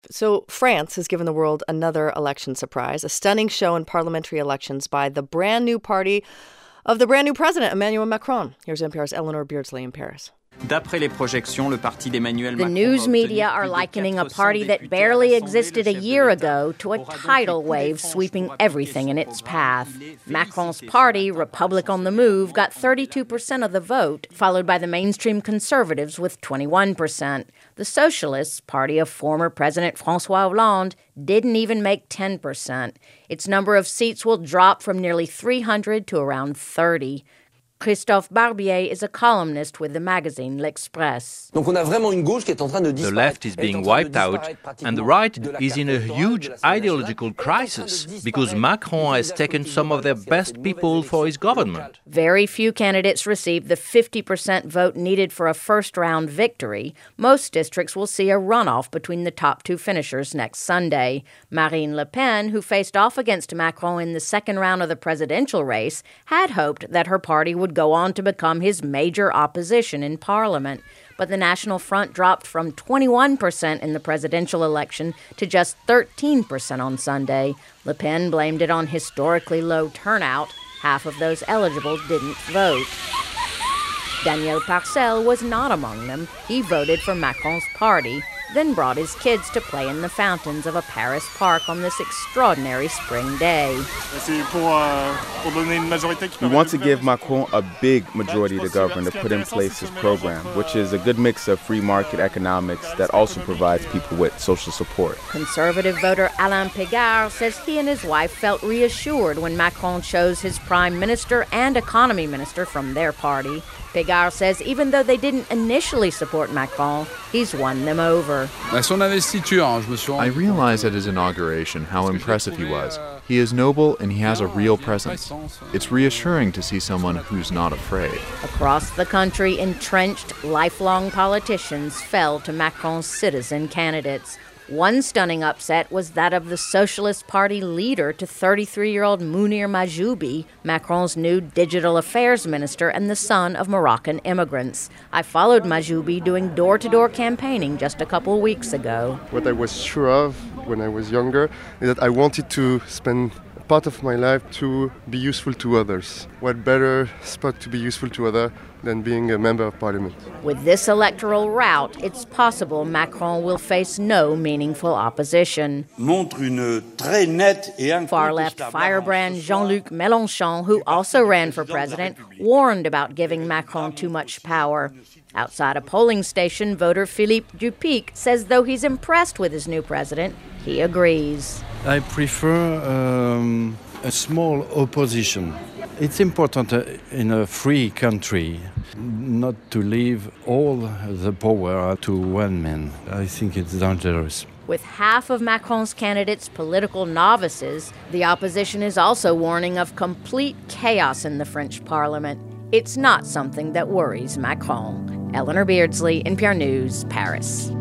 So France has given the world another election surprise, a stunning show in parliamentary elections by the brand new party of the brand new president, Emmanuel Macron. Here's NPR's Eleanor Beardsley in Paris. The news media are likening a party that barely existed a year ago to a tidal wave sweeping everything in its path. Macron's party, Republic on the Move, got 32% of the vote, followed by the mainstream conservatives with 21%. The Socialists, party of former President François Hollande, didn't even make 10%. Its number of seats will drop from nearly 300 to around 30. Christophe Barbier is a columnist with the magazine L'Express. The left is being wiped out, and the right is in a huge ideological crisis because Macron has taken some of their best people for his government. Very few candidates received the 50% vote needed for a first-round victory. Most districts will see a runoff between the top two finishers next Sunday. Marine Le Pen, who faced off against Macron in the second round of the presidential race, had hoped that her party would go on to become his major opposition in Parliament. But the National Front dropped from 21% in the presidential election to just 13% on Sunday. Le Pen blamed it on historically low turnout. Half of those eligible didn't vote. Daniel Parcel was not among them. He voted for Macron's party, then brought his kids to play in the fountains of a Paris park on this extraordinary spring day. We want to give Macron a big majority to govern to put in place his program, which is a good mix of free market economics that also provides people with social support. Conservative voter Alain Pégard says he and his wife felt reassured when Macron chose his prime minister and economy minister from their party. Pégard says even though they didn't initially support Macron, he's won them over. I realized at his inauguration how impressive he was. He is noble and he has a real presence. It's reassuring to see someone who's not afraid. Across the country, entrenched, lifelong politicians fell to Macron's citizen candidates. One stunning upset was that of the Socialist Party leader to 33-year-old Mounir Mahjoubi, Macron's new digital affairs minister and the son of Moroccan immigrants. I followed Mahjoubi doing door-to-door campaigning just a couple weeks ago. What I was sure of when I was younger is that I wanted to spend part of my life to be useful to others. What better spot to be useful to others than being a member of parliament? With this electoral rout, it's possible Macron will face no meaningful opposition. Far-left firebrand Jean-Luc Mélenchon, who also ran for president, warned about giving Macron too much power. Outside a polling station, voter Philippe Dupic says though he's impressed with his new president, he agrees. I prefer a small opposition. It's important in a free country not to leave all the power to one man. I think it's dangerous. With half of Macron's candidates political novices, the opposition is also warning of complete chaos in the French parliament. It's not something that worries Macron. Eleanor Beardsley, NPR News, Paris.